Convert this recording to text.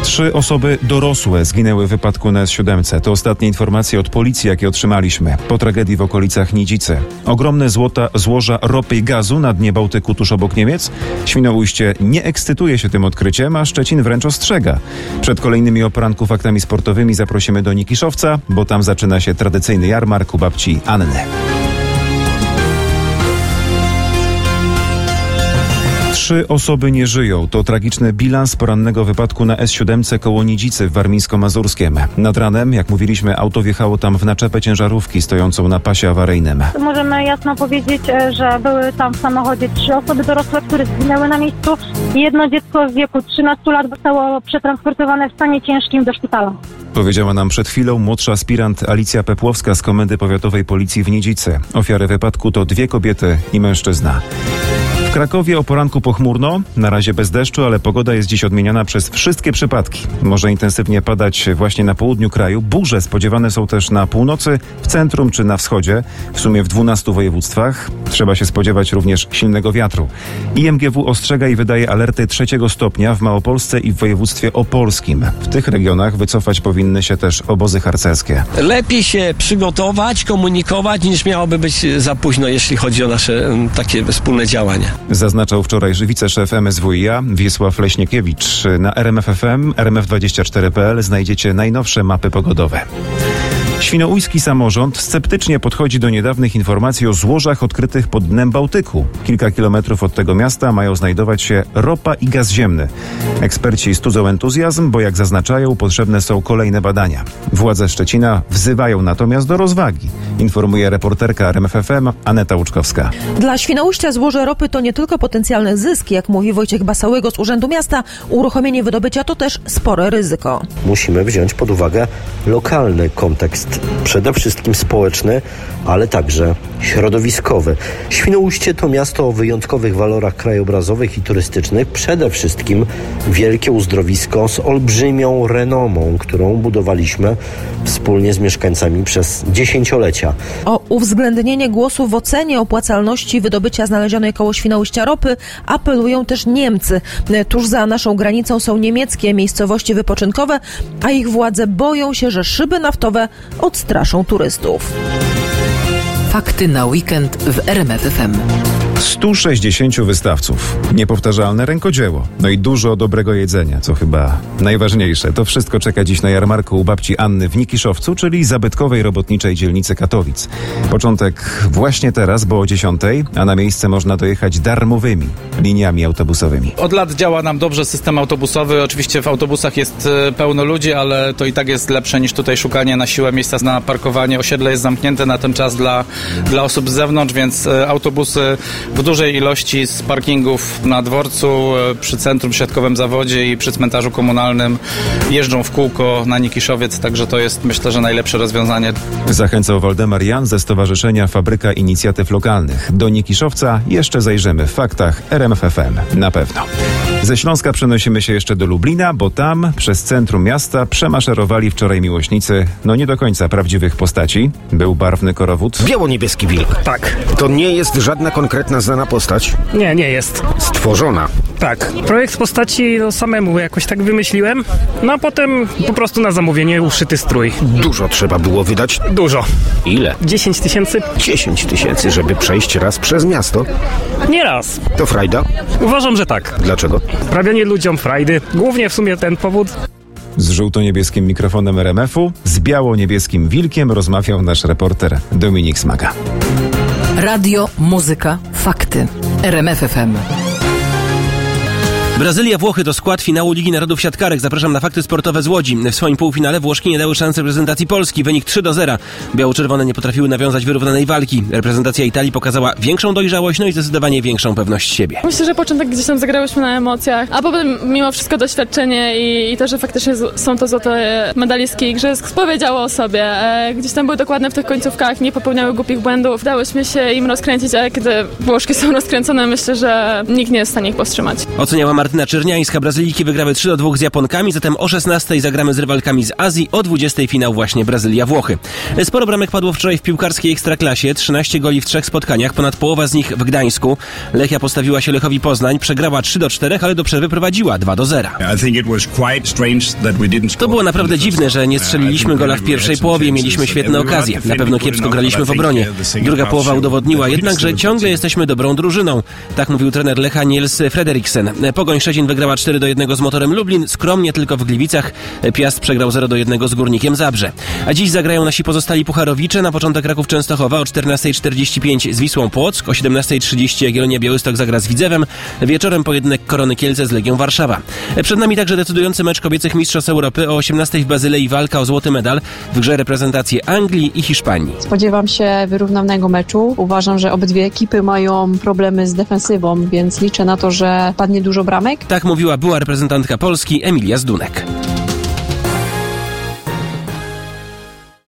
3 osoby dorosłe zginęły w wypadku na S7. To ostatnie informacje od policji, jakie otrzymaliśmy po tragedii w okolicach Nidzicy. Ogromne złoża ropy i gazu na dnie Bałtyku tuż obok Niemiec. Świnoujście nie ekscytuje się tym odkryciem, a Szczecin wręcz ostrzega. Przed kolejnymi o poranku faktami sportowymi zaprosimy do Nikiszowca, bo tam zaczyna się tradycyjny jarmark u babci Anny. 3 osoby nie żyją. To tragiczny bilans porannego wypadku na S7 koło Nidzicy w Warmińsko-Mazurskiem. Nad ranem, jak mówiliśmy, auto wjechało tam w naczepę ciężarówki stojącą na pasie awaryjnym. Możemy jasno powiedzieć, że były tam w samochodzie 3 osoby dorosłe, które zginęły na miejscu. Jedno dziecko w wieku 13 lat zostało przetransportowane w stanie ciężkim do szpitala. Powiedziała nam przed chwilą młodsza aspirant Alicja Pepłowska z Komendy Powiatowej Policji w Nidzicy. Ofiary wypadku to 2 kobiety i mężczyzna. W Krakowie o poranku pochmurno, na razie bez deszczu, ale pogoda jest dziś odmieniana przez wszystkie przypadki. Może intensywnie padać właśnie na południu kraju. Burze spodziewane są też na północy, w centrum czy na wschodzie, w sumie w 12 województwach. Trzeba się spodziewać również silnego wiatru. IMGW ostrzega i wydaje alerty 3 stopnia w Małopolsce i w województwie opolskim. W tych regionach wycofać powinny się też obozy harcerskie. Lepiej się przygotować, komunikować, niż miałoby być za późno, jeśli chodzi o nasze takie wspólne działania. Zaznaczał wczoraj wiceszef MSWiA Wiesław Leśniekiewicz. Na RMF FM, rmf24.pl znajdziecie najnowsze mapy pogodowe. Świnoujski samorząd sceptycznie podchodzi do niedawnych informacji o złożach odkrytych pod dnem Bałtyku. Kilka kilometrów od tego miasta mają znajdować się ropa i gaz ziemny. Eksperci studzą entuzjazm, bo jak zaznaczają, potrzebne są kolejne badania. Władze Szczecina wzywają natomiast do rozwagi, informuje reporterka RMF FM Aneta Łuczkowska. Dla Świnoujścia złoże ropy to nie tylko potencjalny zysk, jak mówi Wojciech Basałygo z Urzędu Miasta. Uruchomienie wydobycia to też spore ryzyko. Musimy wziąć pod uwagę lokalny kontekst. Przede wszystkim społeczny, ale także środowiskowy. Świnoujście to miasto o wyjątkowych walorach krajobrazowych i turystycznych. Przede wszystkim wielkie uzdrowisko z olbrzymią renomą, którą budowaliśmy wspólnie z mieszkańcami przez dziesięciolecia. O uwzględnienie głosu w ocenie opłacalności wydobycia znalezionej koło Świnoujścia ropy apelują też Niemcy. Tuż za naszą granicą są niemieckie miejscowości wypoczynkowe, a ich władze boją się, że szyby naftowe odstraszą turystów. Fakty na weekend w RMF FM. 160 wystawców, niepowtarzalne rękodzieło, no i dużo dobrego jedzenia, co chyba najważniejsze. To wszystko czeka dziś na jarmarku u babci Anny w Nikiszowcu, czyli zabytkowej robotniczej dzielnicy Katowic. Początek właśnie teraz, bo o 10:00, a na miejsce można dojechać darmowymi liniami autobusowymi. Od lat działa nam dobrze system autobusowy. Oczywiście w autobusach jest pełno ludzi, ale to i tak jest lepsze niż tutaj szukanie na siłę miejsca na parkowanie. Osiedle jest zamknięte na ten czas dla osób z zewnątrz, więc autobusy w dużej ilości z parkingów na dworcu, przy centrum środkowym Zawodzie i przy cmentarzu komunalnym jeżdżą w kółko na Nikiszowiec, także to jest, myślę, że najlepsze rozwiązanie. Zachęcał Waldemar Jan ze Stowarzyszenia Fabryka Inicjatyw Lokalnych. Do Nikiszowca jeszcze zajrzymy w faktach RMF FM. Na pewno. Ze Śląska przenosimy się jeszcze do Lublina, bo tam przez centrum miasta przemaszerowali wczoraj miłośnicy, no nie do końca prawdziwych postaci. Był barwny korowód. Biało-niebieski wilk. Tak. To nie jest żadna konkretna znana postać? Nie jest. Stworzona. Tak. Projekt postaci samemu jakoś tak wymyśliłem, no a potem po prostu na zamówienie uszyty strój. Dużo trzeba było wydać? Dużo. Ile? 10 000. 10 000, żeby przejść raz przez miasto? Nie raz. To frajda? Uważam, że tak. Dlaczego? Sprawianie ludziom frajdy. Głównie w sumie ten powód. Z żółto-niebieskim mikrofonem RMF-u, z biało-niebieskim wilkiem rozmawiał nasz reporter Dominik Smaga. Radio, muzyka, fakty. RMF FM. Brazylia, Włochy to skład finału Ligi Narodów Siatkarek. Zapraszam na fakty sportowe z Łodzi. W swoim półfinale Włoszki nie dały szansy reprezentacji Polski. Wynik 3-0. Biało-czerwone nie potrafiły nawiązać wyrównanej walki. Reprezentacja Italii pokazała większą dojrzałość, no i zdecydowanie większą pewność siebie. Myślę, że początek gdzieś tam zagrałyśmy na emocjach, a potem mimo wszystko doświadczenie i to, że faktycznie są to złote medalistki igrzysk, powiedziało o sobie. Gdzieś tam były dokładne w tych końcówkach, nie popełniały głupich błędów. Dałyśmy się im rozkręcić, ale kiedy Włoszki są rozkręcone, myślę, że nikt nie jest w stanie ich powstrzymać. Oceniała Martyna Czerniańska. Brazylijki wygrały 3-2 z Japonkami, zatem o 16:00 zagramy z rywalkami z Azji, o 20:00 finał właśnie Brazylia-Włochy. Sporo bramek padło wczoraj w piłkarskiej Ekstraklasie, 13 goli w 3 spotkaniach, ponad połowa z nich w Gdańsku. Lechia postawiła się Lechowi Poznań, przegrała 3-4, ale do przerwy prowadziła 2-0. To było naprawdę dziwne, że nie strzeliliśmy gola w pierwszej połowie, mieliśmy świetne okazje. Na pewno kiepsko graliśmy w obronie. Druga połowa udowodniła jednak, że ciągle jesteśmy dobrą drużyną. Tak mówił trener Lecha Niels Frederiksen. Pogoń Szczecin wygrała 4-1 z Motorem Lublin, skromnie tylko w Gliwicach. Piast przegrał 0-1 z Górnikiem Zabrze. A dziś zagrają nasi pozostali pucharowicze. Na początek Kraków Częstochowa o 14:45 z Wisłą Płock, o 17:30 Jagiellonia Białystok zagra z Widzewem. Wieczorem pojedynek Korony Kielce z Legią Warszawa. Przed nami także decydujący mecz kobiecych mistrzostw Europy. O 18:00 w Bazylei walka o złoty medal. W grze reprezentacje Anglii i Hiszpanii. Spodziewam się wyrównanego meczu. Uważam, że obydwie ekipy mają problemy z defensywą, więc liczę na to, że padnie dużo bramek. Tak mówiła była reprezentantka Polski Emilia Zdunek.